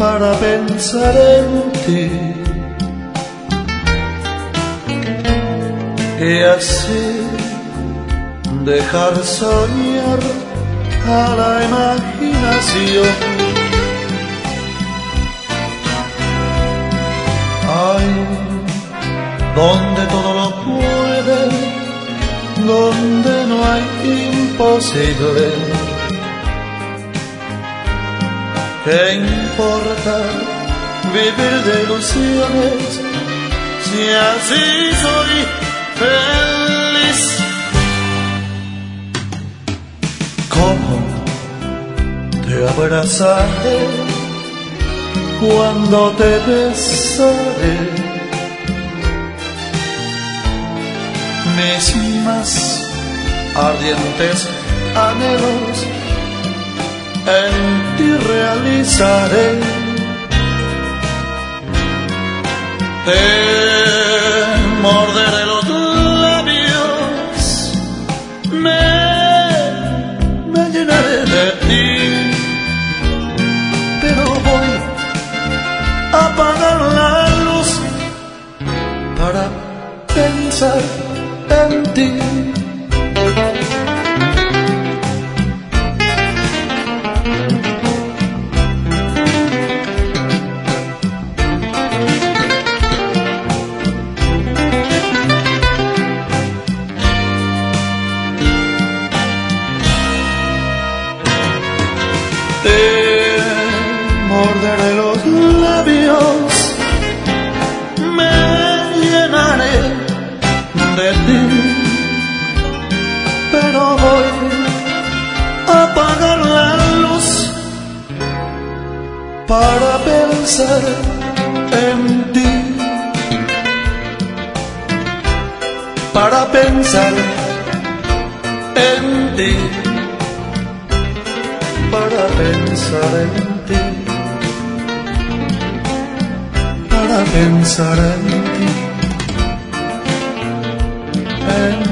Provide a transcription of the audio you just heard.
para pensar en ti y así dejar soñar a la imaginación. Ay, donde todo lo puede, donde no hay imposible. ¿Qué importa vivir de ilusiones si así soy feliz? ¿Cómo te abrazaré cuando te besaré? Mis más ardientes anhelos en ti realizaré. Te morderé los labios, me llenaré de ti, pero voy a apagar la luz para pensar en ti. Te morderé los labios, me llenaré de ti, pero voy a apagar la luz para pensar en ti, para pensar en ti, para pensar en ti, para pensar en ti, en